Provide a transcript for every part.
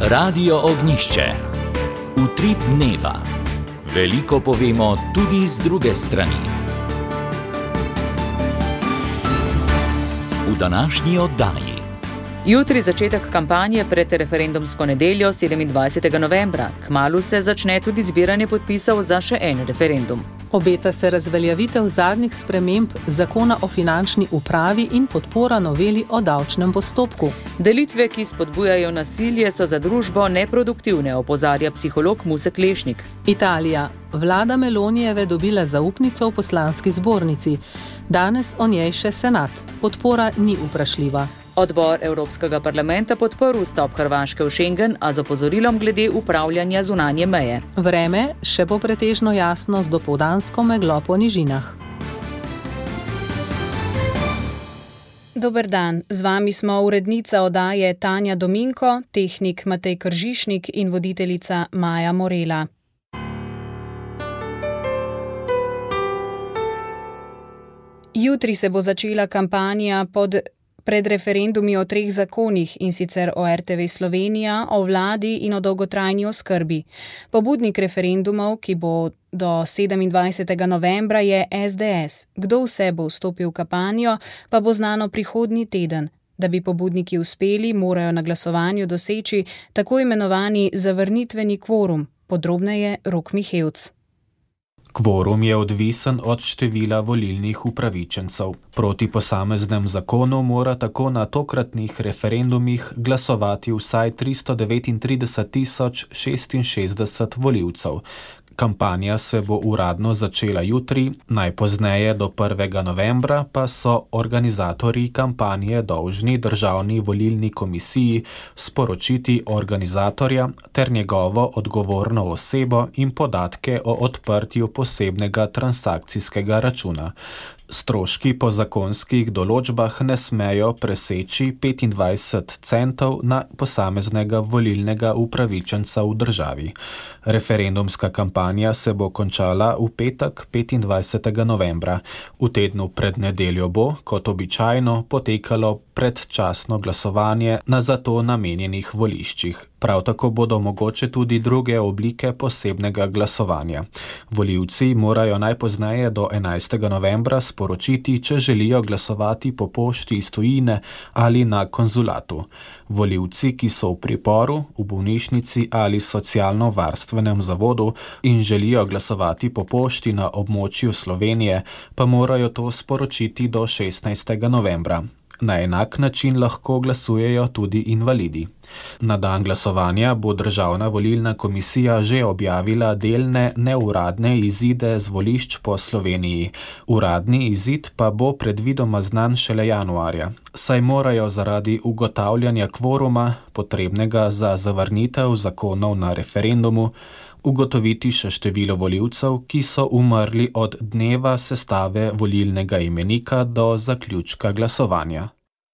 Radio Ognjišče. Utrip dneva. Veliko povemo tudi z druge strani. V današnji oddaji. Jutri začetek kampanje pred referendumsko nedeljo 27. novembra. Kmalu se začne tudi zbiranje podpisov za še en referendum. Obeta se razveljavitev zadnjih sprememb zakona o finančni upravi in podpora noveli o davčnem postopku. Delitve, ki spodbujajo nasilje, so za družbo neproduktivne, opozarja psiholog Muse Klešnik. Italija. Vlada Melonijeve dobila zaupnico v poslanski zbornici. Danes o njej še senat. Podpora ni vprašljiva. Odbor Evropskega parlamenta podprl vstop Hrvaške v Schengen, a z opozorilom glede upravljanja zunanje meje. Vreme še bo pretežno jasno z dopoldansko meglo po nižinah. Dober dan, z vami smo urednica oddaje Tanja Dominko, tehnik Matej Kržišnik in voditeljica Maja Morela. Jutri se bo začela kampanja pred referendumi o 3 zakonih, in sicer o RTV Slovenija, o vladi in o dolgotrajni oskrbi. Pobudnik referendumov, ki bo do 27. novembra, je SDS. Kdo vse bo vstopil v kampanjo, pa bo znano prihodnji teden. Da bi pobudniki uspeli, morajo na glasovanju doseči tako imenovani zavrnitveni kvorum. Podrobneje Rok Mihevc. Kvorum je odvisen od števila volilnih upravičencev. Proti posameznem zakonu mora tako na tokratnih referendumih glasovati vsaj 339.066 volivcev. Kampanja se bo uradno začela jutri, najpozneje do 1. novembra pa so organizatorji kampanje dolžni Državni volilni komisiji sporočiti organizatorja ter njegovo odgovorno osebo in podatke o odprtju posebnega transakcijskega računa. Stroški po zakonskih določbah ne smejo preseči 25 centov na posameznega volilnega upravičenca v državi. Referendumska kampanja se bo končala v petek 25. novembra. V tednu pred nedeljo bo, kot običajno, potekalo predčasno glasovanje na za to namenjenih voliščih. Prav tako bodo mogoče tudi druge oblike posebnega glasovanja. Volivci morajo najpozneje do 11. novembra sporočiti, če želijo glasovati po pošti iz tujine ali na konzulatu. Volivci, ki so v priporu, v bolnišnici ali socialno-varstvenem zavodu in želijo glasovati po pošti na območju Slovenije, pa morajo to sporočiti do 16. novembra. Na enak način lahko glasujejo tudi invalidi. Na dan glasovanja bo Državna volilna komisija že objavila delne neuradne izide z volišč po Sloveniji. Uradni izid pa bo predvidoma znan šele januarja, saj morajo zaradi ugotavljanja kvoruma, potrebnega za zavrnitev zakonov na referendumu, ugotoviti še število volivcev, ki so umrli od dneva sestave volilnega imenika do zaključka glasovanja.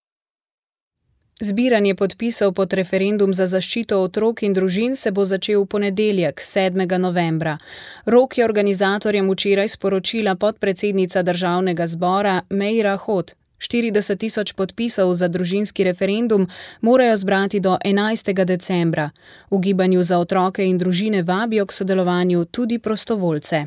Zbiranje podpisov pod referendum za zaščito otrok in družin se bo začel v ponedeljek, 7. novembra. Rok je organizatorjem včeraj sporočila podpredsednica Državnega zbora Meira Hot. 40.000 podpisov za družinski referendum morajo zbrati do 11. decembra. V gibanju za otroke in družine vabijo k sodelovanju tudi prostovoljce.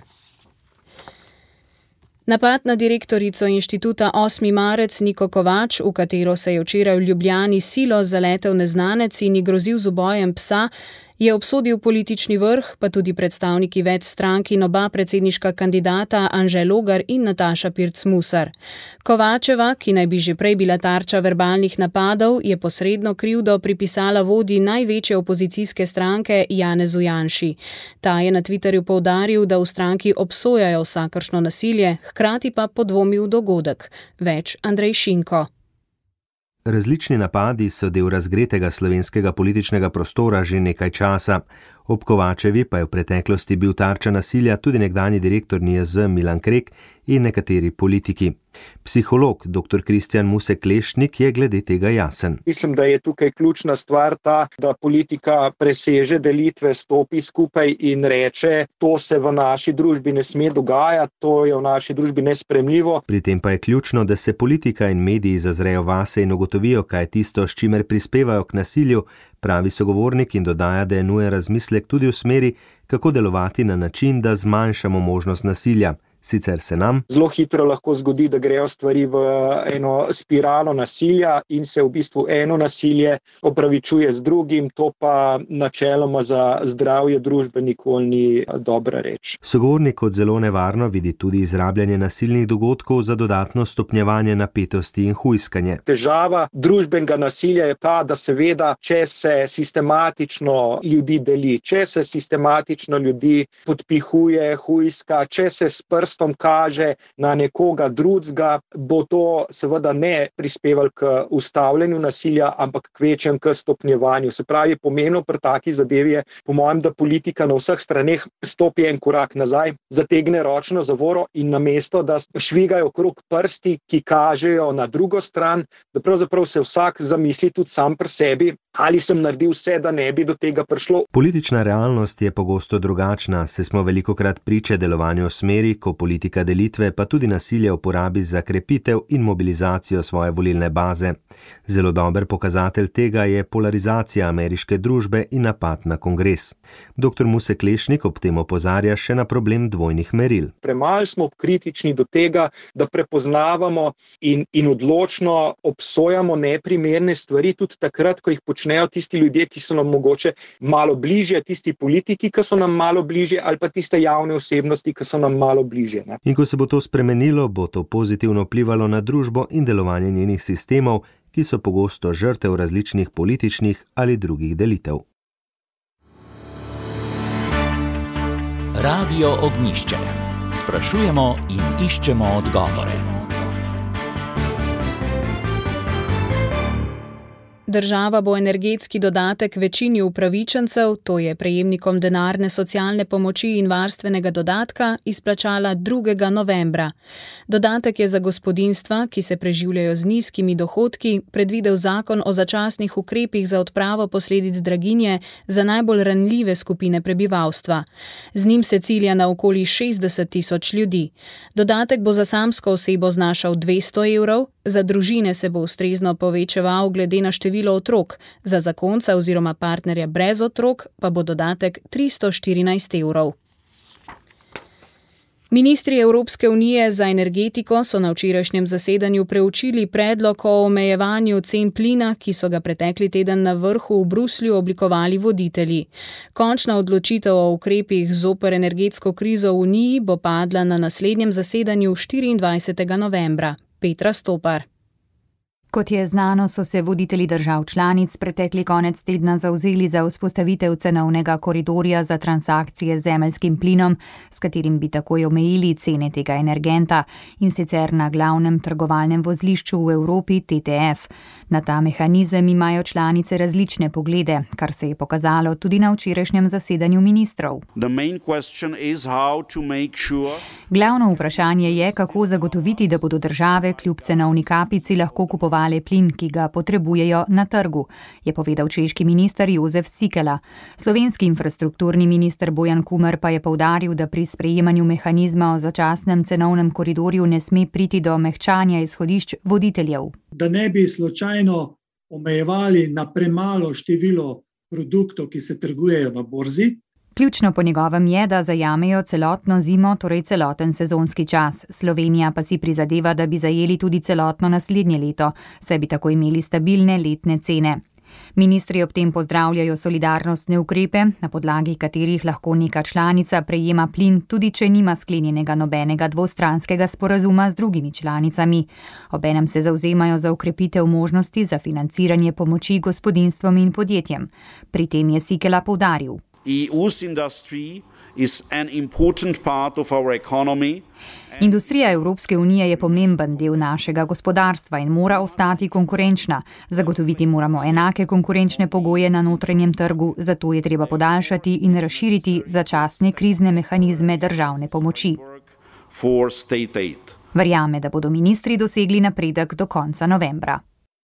Napad na direktorico inštituta 8. marec Niko Kovač, v katero se je včeraj v Ljubljani silo zaletel neznanec in ji grozil z ubojem psa, je obsodil politični vrh, pa tudi predstavniki več strank in oba predsedniška kandidata Anže Logar in Nataša Pirc Musar. Kovačeva, ki naj bi že prej bila tarča verbalnih napadov, je posredno krivdo pripisala vodji največje opozicijske stranke Janezu Janši. Ta je na Twitterju poudaril, da v stranki obsojajo vsakršno nasilje, hkrati pa podvomil dogodek. Več Andrej Šinko. Različni napadi so del razgretega slovenskega političnega prostora že nekaj časa. Ob Kovačevi pa je v preteklosti bil tarča nasilja tudi nekdanji direktor NIJZ Milan Krek in nekateri politiki. Psiholog dr. Kristjan Muse Klešnik je glede tega jasen. Mislim, da je tukaj ključna stvar ta, da politika preseže delitve, stopi skupaj in reče, to se v naši družbi ne sme dogajati, to je v naši družbi nesprejemljivo. Pri tem pa je ključno, da se politika in mediji zazrejo vase in ugotovijo, kaj je tisto, s čimer prispevajo k nasilju, pravi sogovornik in dodaja, da je nujen razmislek tudi v smeri, kako delovati na način, da zmanjšamo možnost nasilja. Sicer se nam zelo hitro lahko zgodi, da grejo stvari v eno spiralo nasilja in se v bistvu eno nasilje opravičuje z drugim, to pa načeloma za zdravje družbe nikoli ni dobra reč. Sogovornik kot zelo nevarno vidi tudi izrabljanje nasilnih dogodkov za dodatno stopnjevanje napetosti in hujskanje. Težava družbenega nasilja je ta, da seveda, če se sistematično ljudi deli, če se sistematično ljudi podpihuje, hujska, če se s prstom kaže na nekoga drugega, bo to seveda ne prispevalo k ustavljanju nasilja, ampak k večjem k stopnjevanju. Se pravi, pomembno pri taki zadevi je, po mojem, da politika na vseh straneh stopi en korak nazaj, zategne ročno zavoro in namesto, da švigajo okrog prsti, ki kažejo na drugo stran, da pravzaprav se vsak zamisli tudi sam pri sebi, ali sem naredil vse, da ne bi do tega prišlo. Politična realnost je pogosto drugačna, saj smo velikokrat priče delovanju v smeri, ko politika delitve pa tudi nasilje uporabi za krepitev in mobilizacijo svoje volilne baze. Zelo dober pokazatelj tega je polarizacija ameriške družbe in napad na kongres. Dr. Muse Klešnik ob tem opozarja še na problem dvojnih meril. Premalo smo kritični do tega, da prepoznavamo in odločno obsojamo neprimerne stvari tudi takrat, ko jih počnejo tisti ljudje, ki so nam mogoče malo bližje, tisti politiki, ki so nam malo bližje, ali pa tiste javne osebnosti, ki so nam malo bližje. Ne? In ko se bo to spremenilo, bo to pozitivno vplivalo na družbo in delovanje njenih sistemov, ki so pogosto žrtev različnih političnih ali drugih delitev. Radio Ognjišče. Sprašujemo in iščemo odgovore. Država bo energetski dodatek večini upravičencev, to je prejemnikom denarne socialne pomoči in varstvenega dodatka, izplačala 2. novembra. Dodatek je za gospodinjstva, ki se preživljajo z nizkimi dohodki, predvidel zakon o začasnih ukrepih za odpravo posledic draginje za najbolj ranljive skupine prebivalstva. Z njim se cilja na okoli 60.000 ljudi. Dodatek bo za samsko osebo znašal 200 evrov, za družine se bo ustrezno povečeval glede na število otrok, za zakonca oziroma partnerja brez otrok pa bo dodatek 314 evrov. Ministri Evropske unije za energetiko so na včerajšnjem zasedanju preučili predlog o omejevanju cen plina, ki so ga pretekli teden na vrhu v Bruslju oblikovali voditelji. Končna odločitev o ukrepih zoper energetsko krizo v Uniji bo padla na naslednjem zasedanju 24. novembra. Petra Stopar. Kot je znano, so se voditelji držav članic pretekli konec tedna zavzeli za vzpostavitev cenovnega koridorja za transakcije z zemeljskim plinom, s katerim bi takoj omejili cene tega energenta, in sicer na glavnem trgovalnem vozlišču v Evropi TTF. Na ta mehanizem imajo članice različne poglede, kar se je pokazalo tudi na včerajšnjem zasedanju ministrov. Glavno vprašanje je, kako zagotoviti, da bodo države kljub cenovni kapici lahko kupovali plin, ki ga potrebujejo na trgu, je povedal češki minister Jozef Sikela. Slovenski infrastrukturni minister Bojan Kumer pa je poudaril, da pri sprejemanju mehanizma o začasnem cenovnem koridorju ne sme priti do mehčanja izhodišč voditeljev. Da ne bi slučajno omejevali na premalo število produktov, ki se trgujejo na borzi. Ključno po njegovem je, da zajamejo celotno zimo, torej celoten sezonski čas. Slovenija pa si prizadeva, da bi zajeli tudi celotno naslednje leto, saj bi tako imeli stabilne letne cene. Ministri ob tem pozdravljajo solidarnostne ukrepe, na podlagi katerih lahko neka članica prejema plin, tudi če nima sklenjenega nobenega dvostranskega sporazuma z drugimi članicami. Obenem se zavzemajo za ukrepitev možnosti za financiranje pomoči gospodinjstvom in podjetjem. Pri tem je Sikela poudaril. Industrija Evropske unije je pomemben del našega gospodarstva in mora ostati konkurenčna. Zagotoviti moramo enake konkurenčne pogoje na notranjem trgu, zato je treba podaljšati in razširiti začasne krizne mehanizme državne pomoči. Verjame, da bodo ministri dosegli napredek do konca novembra.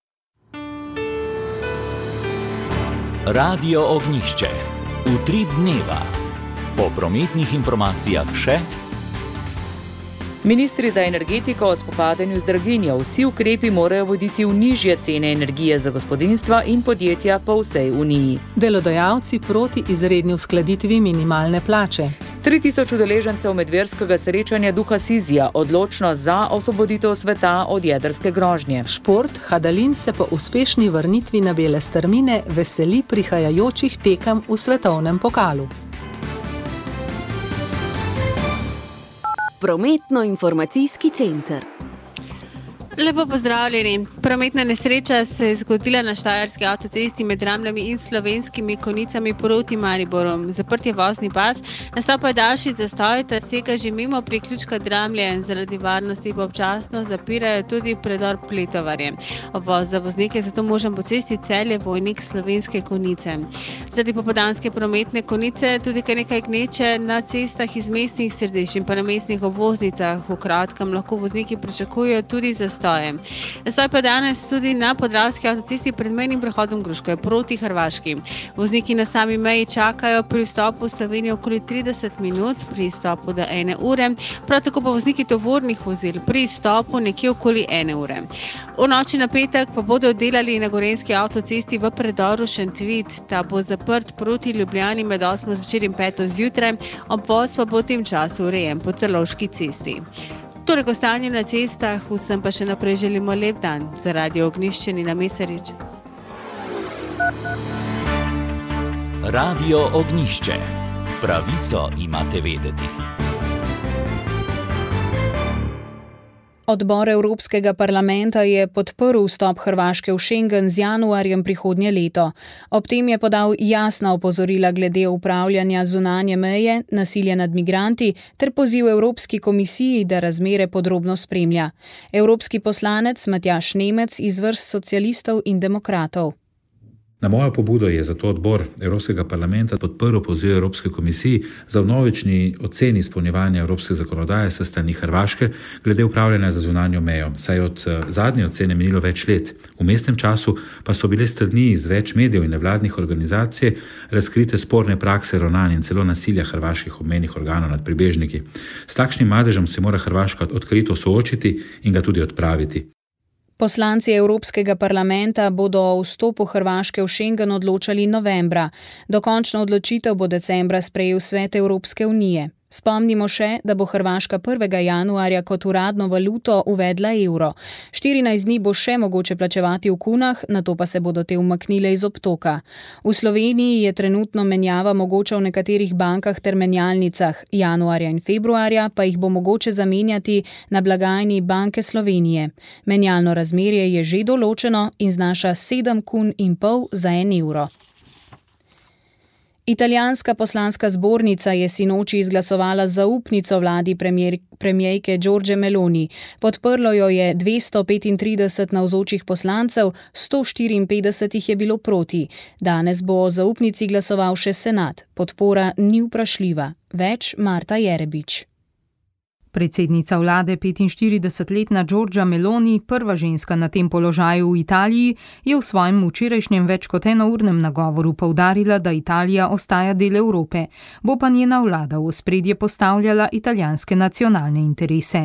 Radio Ognjišče. Utrip dneva. Po prometnih informacijah še Ministri za energetiko o spopadanju z draginjo. Vsi ukrepi morajo voditi v nižje cene energije za gospodinjstva in podjetja po vsej Uniji. Delodajalci proti izredni uskladitvi minimalne plače. 3000 udeležencev medverskega srečanja Duha Sizija odločno za osvoboditev sveta od jedrske grožnje. Šport. Hadalin se po uspešni vrnitvi na bele strmine veseli prihajajočih tekem v svetovnem pokalu. Prometno-informacijski center. Lepo pozdravljeni. Prometna nesreča se je zgodila na štajerski avtocesti med Ramljami in Slovenskimi Konjicami proti Mariboru. Zaprt je vozni pas, nastal pa je daljši zastoj, ta sega že mimo priključka Dramlje. Zaradi varnosti pa občasno zapirajo tudi predor Pletovarje. Obvoz za voznike zato možen po cesti Celje Vojnik Slovenske Konjice. Zaradi popoldanske prometne konice tudi kar nekaj gneče na cestah iz mestnih središč in pa na mestnih obvoznicah. V kratkem lahko vozniki pričakujejo tudi zastoj. Zastoj pa danes tudi na Podravski avtocesti pred mejnim prehodom Gruško proti Hrvaški. Vozniki na sami meji čakajo pri vstopu v Slovenijo okoli 30 minut, pri izstopu do 1 ure, prav tako pa vozniki tovornih vozil pri izstopu nekje okoli 1 ure. V noči na petek pa bodo delali na Gorenjski avtocesti v predoru Šentvid. Ta bo zaprt proti Ljubljani med 8 zvečer in 5 zjutraj, obvoz pa bo v tem času urejen po Celovški cesti. Torej, o stanju na cestah, vsem pa še naprej želimo lep dan. Za Radio Ognjišče Nina Mesarič. Radio Ognjišče. Pravico imate vedeti. Odbor Evropskega parlamenta je podprl vstop Hrvaške v Schengen z januarjem prihodnje leto. Ob tem je podal jasna opozorila glede upravljanja zunanje meje, nasilja nad migranti ter poziv Evropski komisiji, da razmere podrobno spremlja. Evropski poslanec Matjaž Nemec iz vrst socialistov in demokratov. Na mojo pobudo je zato odbor Evropskega parlamenta podprl poziv Evropske komisiji za vnovični oceni izpolnjevanja evropske zakonodaje s strani Hrvaške glede upravljanja za zunanjo mejo, saj od zadnje ocene minilo več let. V mestnem času pa so bile strani iz več medijev in nevladnih organizacij razkrite sporne prakse ravnanja in celo nasilja hrvaških obmejnih organov nad pribežniki. S takšnim madežem se mora Hrvaška odkrito soočiti in ga tudi odpraviti. Poslanci Evropskega parlamenta bodo o vstopu Hrvaške v Schengen odločali novembra. Dokončno odločitev bo decembra sprejel Svet Evropske unije. Spomnimo še, da bo Hrvaška 1. januarja kot uradno valuto uvedla evro. 14 dni bo še mogoče plačevati v kunah, nato pa se bodo te umaknile iz obtoka. V Sloveniji je trenutno menjava mogoča v nekaterih bankah ter menjalnicah. Januarja in februarja pa jih bo mogoče zamenjati na blagajni Banke Slovenije. Menjalno razmerje je že določeno in znaša 7,5 kun za 1 evro. Italijanska poslanska zbornica je sinoči izglasovala zaupnico vladi premierke Giorgie Meloni. Podprlo jo je 235 navzočih poslancev, 154 jih je bilo proti. Danes bo o zaupnici glasoval še senat. Podpora ni vprašljiva. Več Marta Jerebič. Predsednica vlade 45-letna Giorgia Meloni, prva ženska na tem položaju v Italiji, je v svojem včerajšnjem več kot enournem nagovoru poudarila, da Italija ostaja del Evrope. Bo pa njena vlada v ospredje postavljala italijanske nacionalne interese.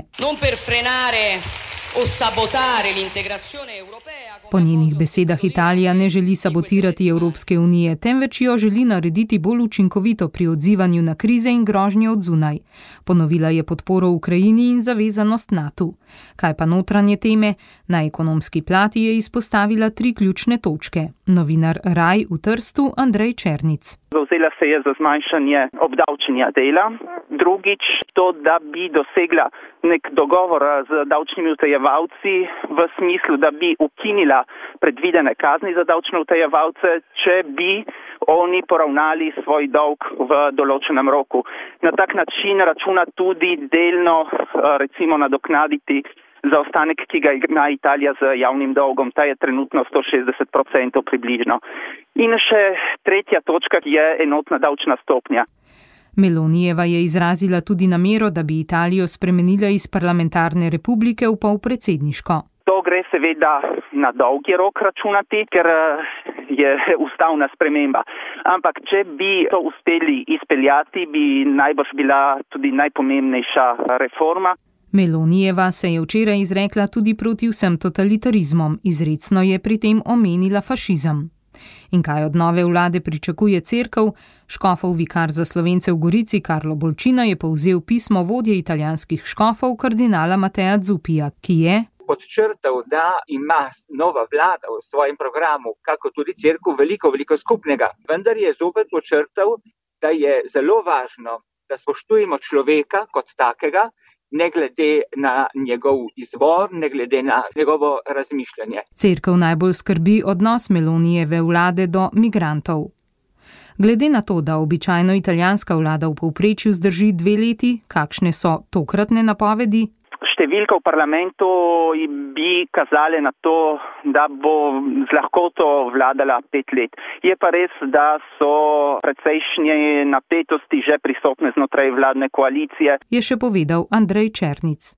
Po njenih besedah Italija ne želi sabotirati Evropske unije, temveč jo želi narediti bolj učinkovito pri odzivanju na krize in grožnje od zunaj. Ponovila je podporo Ukrajini in zavezanost NATO. Kaj pa notranje teme? Na ekonomski plati je izpostavila 3 ključne točke. Novinar Raj v Trstu Andrej Černic. Zavzela se je za zmanjšanje obdavčenja dela. Drugič, to, da bi dosegla nek dogovor z davčnimi utajevalci v smislu, da bi ukinila predvidene kazni za davčne utajevalce, če bi oni poravnali svoj dolg v določenem roku. Na tak način računa tudi delno recimo nadoknaditi zaostanek, ki ga ima Italija z javnim dolgom. Ta je trenutno 160% približno. In še tretja točka je enotna davčna stopnja. Melonijeva je izrazila tudi namero, da bi Italijo spremenila iz parlamentarne republike v polpredsedniško. To gre seveda na dolgi rok računati, ker je ustavna sprememba. Ampak če bi to uspeli izpeljati, bi najbrž bila tudi najpomembnejša reforma. Melonijeva se je včeraj izrekla tudi proti vsem totalitarizmom, izrecno je pri tem omenila fašizem. In kaj od nove vlade pričakuje cerkev? Škofov vikar za Slovence v Gorici Karlo Bolčina je povzel pismo vodje italijanskih škofov kardinala Mateja Zupija, ki je podčrtal, da ima nova vlada v svojem programu, kako tudi cerkev, veliko skupnega. Vendar je zopet podčrtal, da je zelo važno, da spoštujemo človeka kot takega, ne glede na njegov izvor, ne glede na njegovo razmišljanje. Cerkev najbolj skrbi odnos Melonijeve vlade do migrantov. Glede na to, da običajno italijanska vlada v povprečju zdrži 2 leti, kakšne so tokratne napovedi? Številka v parlamentu bi kazale na to, da bo z lahkoto vladala 5 let. Je pa res, da so precejšnje napetosti že prisotne znotraj vladne koalicije. Je še povedal Andrej Černic.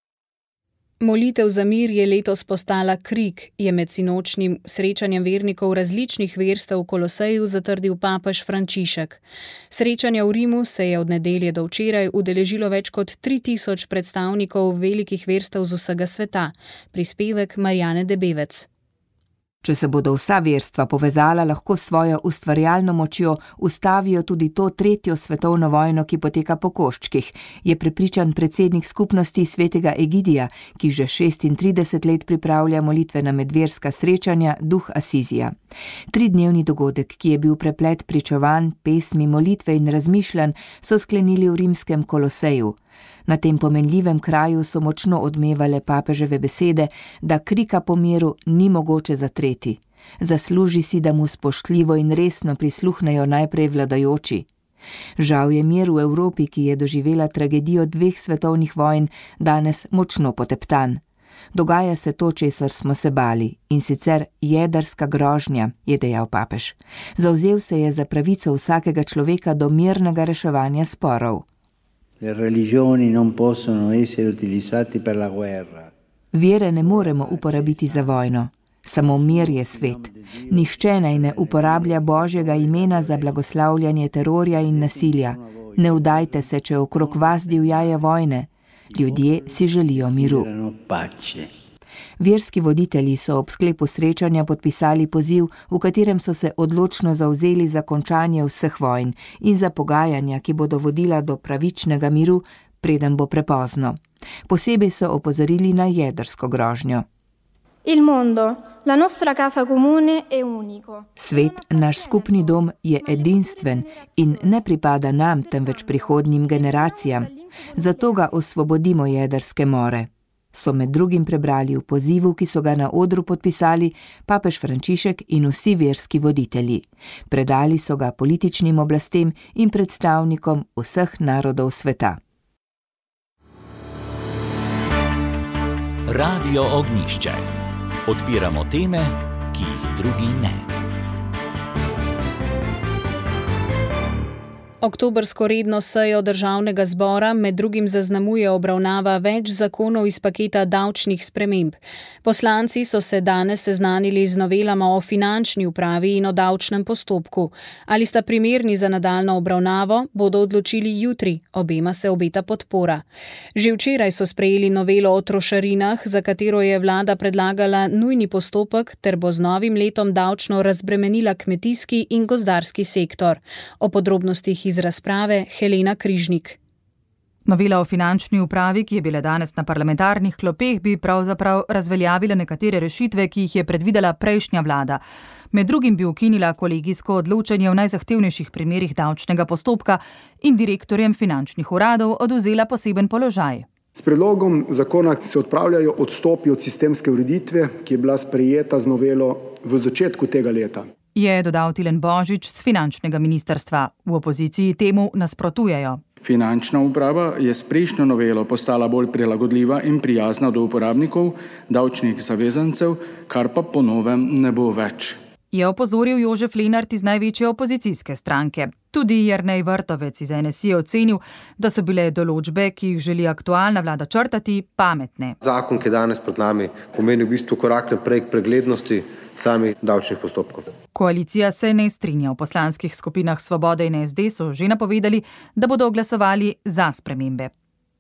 Molitev za mir je letos postala krik, je med sinočnim srečanjem vernikov različnih verstev v Koloseju zatrdil papež Frančišek. Srečanja v Rimu se je od nedelje do včeraj udeležilo več kot 3000 predstavnikov velikih verstev z vsega sveta. Prispevek Marjane Debevec. Če se bodo vsa verstva povezala, lahko s svojo ustvarjalno močjo ustavijo tudi to 3. svetovno vojno, ki poteka po koščkih, je prepričan predsednik skupnosti svetega Egidija, ki že 36 let pripravlja molitvena medverska srečanja Duh Asizija. 3-dnevni dogodek, ki je bil preplet pričevanj, pesmi, molitve in razmišljanj, so sklenili v rimskem Koloseju. Na tem pomenljivem kraju so močno odmevale papeževe besede, da krika po miru ni mogoče zatreti. Zasluži si, da mu spoštljivo in resno prisluhnejo najprej vladajoči. Žal je mir v Evropi, ki je doživela tragedijo 2 svetovnih vojn, danes močno poteptan. Dogaja se to, česar smo se bali, in sicer jedrska grožnja, je dejal papež. Zavzel se je za pravico vsakega človeka do mirnega reševanja sporov. Le religioni non possono essere utilizzate per la guerra. Vere ne moremo uporabiti za vojno. Samo mir je svet. Nihče naj ne uporablja Božjega imena za blagoslavljanje terorja in nasilja. Ne vdajte se, če okrog vas divjaje vojne. Ljudje si želijo miru. Verski voditelji so ob sklepu srečanja podpisali poziv, v katerem so se odločno zavzeli za končanje vseh vojn in za pogajanja, ki bodo vodila do pravičnega miru, preden bo prepozno. Posebej so opozorili na jedrsko grožnjo. Il mondo, la nostra casa comune è unico. Svet, naš skupni dom, je edinstven in ne pripada nam, temveč prihodnjim generacijam. Zato ga osvobodimo jedrske more. So med drugim prebrali v pozivu, ki so ga na odru podpisali papež Frančišek in vsi verski voditelji. Predali so ga političnim oblastem in predstavnikom vseh narodov sveta. Radio Ognjišče. Odpiramo teme, ki jih drugi ne. Oktobrsko redno sejo Državnega zbora med drugim zaznamuje obravnava več zakonov iz paketa davčnih sprememb. Poslanci so se danes seznanili z novelama o finančni upravi in o davčnem postopku. Ali sta primerni za nadaljnjo obravnavo, bodo odločili jutri, obema se obeta podpora. Že včeraj so sprejeli novelo o trošarinah, za katero je vlada predlagala nujni postopek ter bo z novim letom davčno razbremenila kmetijski in gozdarski sektor. O podrobnostih iz razprave Helena Križnik. Novela o finančni upravi, ki je bila danes na parlamentarnih klopeh, bi pravzaprav razveljavila nekatere rešitve, ki jih je predvidela prejšnja vlada. Med drugim bi ukinila kolegijsko odločanje v najzahtevnejših primerih davčnega postopka in direktorjem finančnih uradov odvzela poseben položaj. S predlogom zakona se odpravljajo odstopi od sistemske ureditve, ki je bila sprejeta z novelo v začetku tega leta. Je dodal Tilen Božič z finančnega ministrstva. V opoziciji temu nasprotujejo. Finančna uprava je s prejšnjo novelo postala bolj prilagodljiva in prijazna do uporabnikov, davčnih zavezancev, kar pa po novem ne bo več. Je opozoril Jožef Lenart iz največje opozicijske stranke. Tudi Jernej Vrtovec iz NSI je ocenil, da so bile določbe, ki jih želi aktualna vlada črtati, pametne. Zakon, ki je danes pred nami, pomeni v bistvu korak naprej k preglednosti samih davčnih postopkov. Koalicija se ne strinja. V poslanskih skupinah Svobode in SD so že napovedali, da bodo glasovali za spremembe.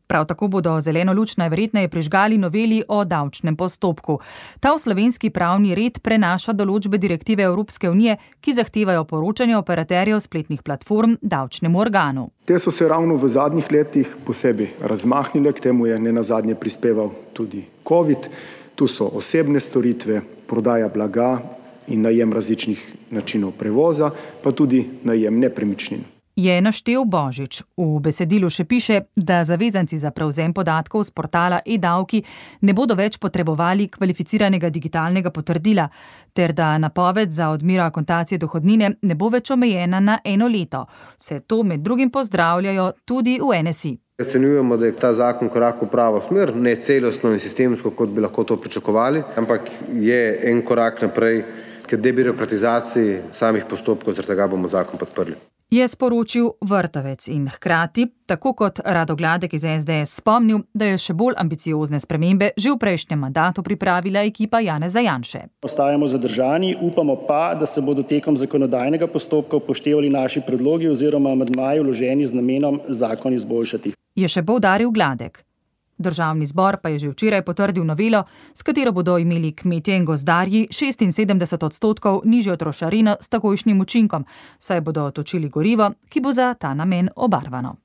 Prav tako bodo zeleno luč najverjetneje prižgali noveli o davčnem postopku. Ta v slovenski pravni red prenaša določbe direktive Evropske unije, ki zahtevajo poročanje operaterjev spletnih platform davčnemu organu. Te so se ravno v zadnjih letih posebej razmahnile, k temu je nenazadnje prispeval tudi COVID. Tu so osebne storitve, prodaja blaga in najem različnih načinov prevoza, pa tudi najem nepremičnin. Je naštel Božič. V besedilu še piše, da zavezanci za prevzem podatkov z portala e-davki ne bodo več potrebovali kvalificiranega digitalnega potrdila, ter da napoved za odmero akontacije dohodnine ne bo več omejena na 1 leto. Vse to med drugim pozdravljajo tudi v NSI. Ocenjujemo, da je ta zakon korak v pravo smer, ne celostno in sistemsko, kot bi lahko to pričakovali, ampak je en korak naprej k debirokratizaciji samih postopkov, zaradi tega bomo zakon podprli. Je sporočil Vrtovec in hkrati, tako kot Rado Gladek iz SDS, spomnil, da je še bolj ambiciozne spremembe že v prejšnjem mandatu pripravila ekipa Janeza Janše. Ostajamo zadržani, upamo pa, da se bodo tekom zakonodajnega postopka upoštevali naši predlogi oziroma amandmaji vloženi z namenom zakon izboljšati. Je še poudaril Gladek. Državni zbor pa je že včeraj potrdil novelo, s katero bodo imeli kmetje in gozdarji 76% nižjo trošarino s takojšnjim učinkom, saj bodo točili gorivo, ki bo za ta namen obarvano.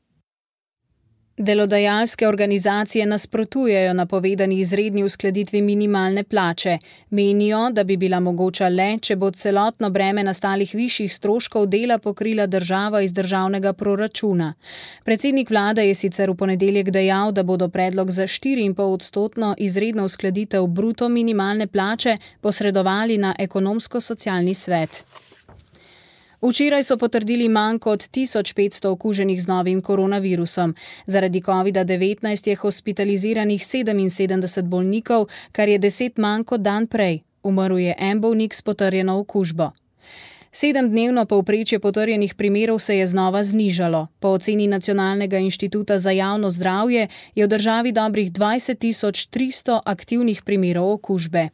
Delodajalske organizacije nasprotujejo napovedani izredni uskladitvi minimalne plače. Menijo, da bi bila mogoča le, če bo celotno breme nastalih višjih stroškov dela pokrila država iz državnega proračuna. Predsednik vlade je sicer v ponedeljek dejal, da bodo predlog za 4,5% izredno uskladitev bruto minimalne plače posredovali na ekonomsko-socialni svet. Včeraj so potrdili manj kot 1500 okuženih z novim koronavirusom. Zaradi COVID-19 je hospitaliziranih 77 bolnikov, kar je 10 manj kot dan prej. Umrl je en bolnik s potrjeno okužbo. 7-dnevno povprečje potrjenih primerov se je znova znižalo. Po oceni Nacionalnega inštituta za javno zdravje je v državi dobrih 20.300 aktivnih primerov okužbe.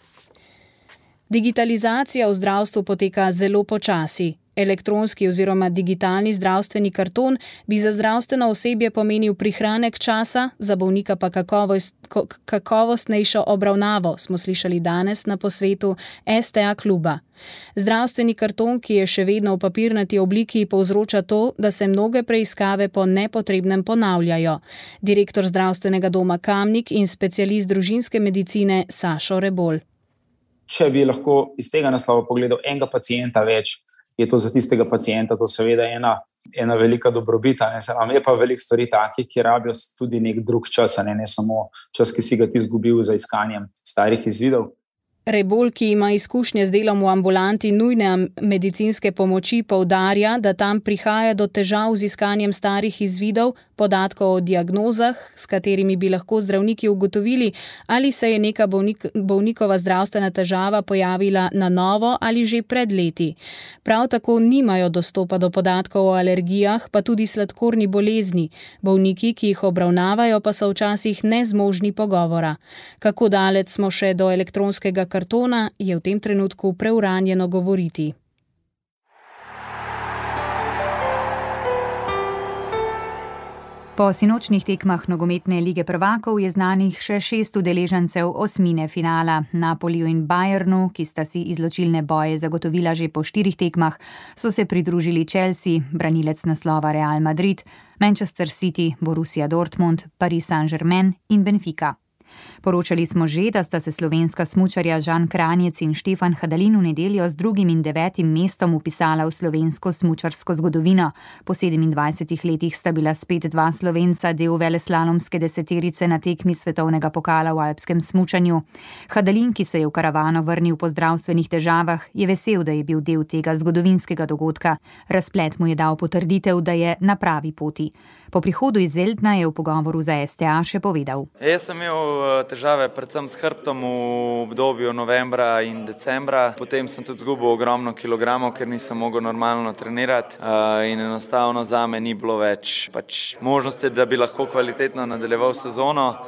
Digitalizacija v zdravstvu poteka zelo počasi. Elektronski oziroma digitalni zdravstveni karton bi za zdravstveno osebje pomenil prihranek časa, za bolnika pa kakovostnejšo obravnavo, smo slišali danes na posvetu STA kluba. Zdravstveni karton, ki je še vedno v papirnati obliki, povzroča to, da se mnoge preiskave po nepotrebnem ponavljajo. Direktor zdravstvenega doma Kamnik in specialist družinske medicine Sašo Rebolj. Če bi lahko iz tega naslova pogledal enega pacienta več, je to za tistega pacienta to seveda ena velika dobrobita. Je pa veliko stvari takih, ki rabijo tudi nek drug čas, ne samo čas, ki si ga ti izgubil za iskanjem starih izvidov. Rebolj, ki ima izkušnje z delom v ambulanti nujne medicinske pomoči, poudarja, da tam prihaja do težav z iskanjem starih izvidov, podatkov o diagnozah, s katerimi bi lahko zdravniki ugotovili, ali se je neka bolnikova zdravstvena težava pojavila na novo ali že pred leti. Prav tako nimajo dostopa do podatkov o alergijah, pa tudi sladkorni bolezni. Bolniki, ki jih obravnavajo, pa so včasih nezmožni pogovora. Kako daleč smo še do elektronskega kartona, je v tem trenutku preuranjeno govoriti. Po sinočnih tekmah nogometne lige prvakov je znanih še 6 udeležencev osmine finala. Napoliju in Bayernu, ki sta si izločilne boje zagotovila že po 4 tekmah, so se pridružili Chelsea, branilec naslova Real Madrid, Manchester City, Borussia Dortmund, Paris Saint-Germain in Benfica. Poročali smo že, da sta se slovenska smučarja Žan Kranjec in Štefan Hadalin v nedeljo z 2. in 9. mestom vpisala v slovensko smučarsko zgodovino. Po 27 letih sta bila spet 2 Slovenca del veleslalomske deseterice na tekmi svetovnega pokala v alpskem smučanju. Hadalin, ki se je v karavano vrnil po zdravstvenih težavah, je vesel, da je bil del tega zgodovinskega dogodka. Razplet mu je dal potrditev, da je na pravi poti. Po prihodu iz Zeldna je v pogovoru za STA še povedal. Jaz sem imel težave predvsem s hrbtom v obdobju novembra in decembra. Potem sem tudi izgubil ogromno kilogramov, ker nisem mogel normalno trenirati in enostavno zame ni bilo več možnosti, da bi lahko kvalitetno nadaljeval sezono.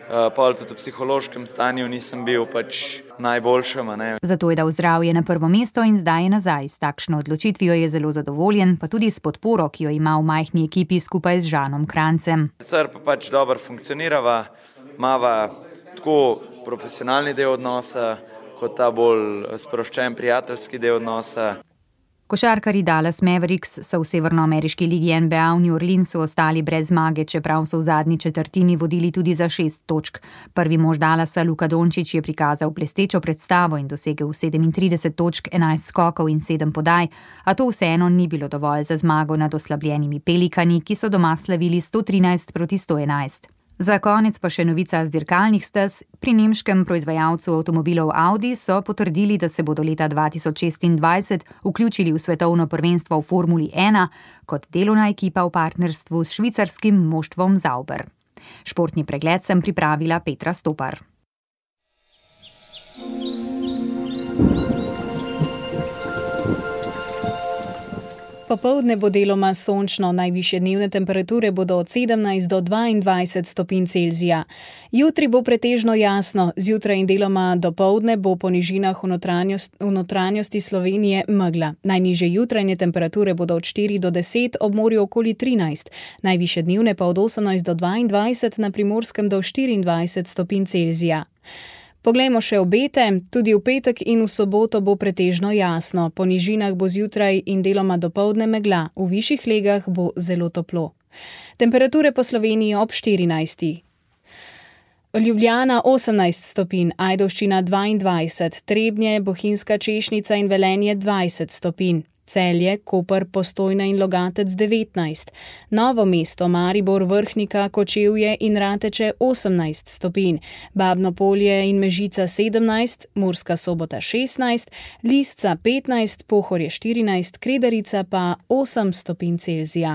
pol tudi v psihološkem stanju nisem bil pač najboljšem. Zato je dal zdravje na prvo mesto in zdaj je nazaj. S takšno odločitvijo je zelo zadovoljen, pa tudi s podporo, ki jo ima v majhni ekipi skupaj z Žanom Krancem. Sicer pa pač dobro funkcionirava, imava tako profesionalni del odnosa, kot ta bolj sproščen prijateljski del odnosa. Košarkarji Dallas Mavericks so v severnoameriški ligi NBA v New Orleansu ostali brez zmage, čeprav so v zadnji četrtini vodili tudi za 6 točk. Prvi mož Dallasa Luka Dončić je prikazal blestečo predstavo in dosegel 37 točk, 11 skokov in 7 podaj, a to vseeno ni bilo dovolj za zmago nad oslabljenimi Pelikani, ki so doma slavili 113-111. Za konec pa še novica z dirkalnih stez. Pri nemškem proizvajalcu avtomobilov Audi so potrdili, da se bodo leta 2026 vključili v svetovno prvenstvo v Formuli 1 kot delovna ekipa v partnerstvu s švicarskim moštvom Sauber. Športni pregled sem pripravila Petra Stopar. Popoldne bo deloma sončno, najvišje dnevne temperature bodo od 17 do 22 stopinj Celzija. Jutri bo pretežno jasno, zjutraj in deloma dopoldne bo po nižinah v notranjosti Slovenije megla. Najnižje jutranje temperature bodo od 4 do 10, ob morju okoli 13, najvišje dnevne pa od 18 do 22, na Primorskem do 24 stopinj Celzija. Poglejmo še obete. Tudi v petek in v soboto bo pretežno jasno. Po nižinah bo zjutraj in deloma dopoldne megla, v višjih legah bo zelo toplo. Temperature po Sloveniji ob 14. Ljubljana 18 stopinj, Ajdovščina 22, Trebnje, Bohinjska Češnica in Velenje 20 stopinj. Celje, Koper, Postojna in Logatec 19, Novo mesto, Maribor, Vrhnika, Kočevje in Rateče 18 stopinj, Babno Polje in Mežica 17, Murska Sobota 16, Lisca 15, Pohorje 14, Kredarica pa 8 stopinj Celzija.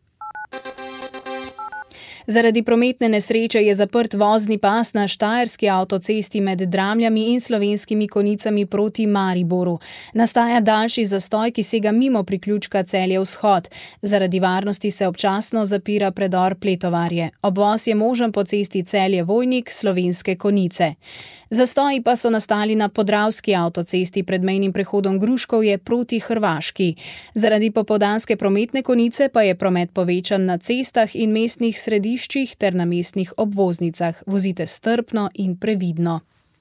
Zaradi prometne nesreče je zaprt vozni pas na štajerski avtocesti med Dramljami in Slovenskimi Konjicami proti Mariboru. Nastaja daljši zastoj, ki sega mimo priključka Celje vzhod. Zaradi varnosti se občasno zapira predor Pletovarje. Obvoz je možen po cesti Celje Vojnik, Slovenske Konjice. Zastoji pa so nastali na Podravski avtocesti pred mejnim prehodom Gruškovje proti Hrvaški. Zaradi popoldanske prometne konice pa je promet povečan na cestah in mestnih središčih ter na mestnih obvoznicah. Vozite strpno in previdno.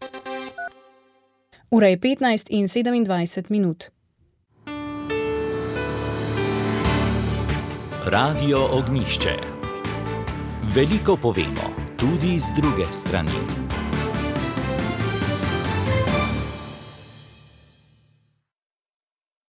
Ura je 15:27 minut. Radio Ognjišče. Veliko povemo, tudi z druge strani.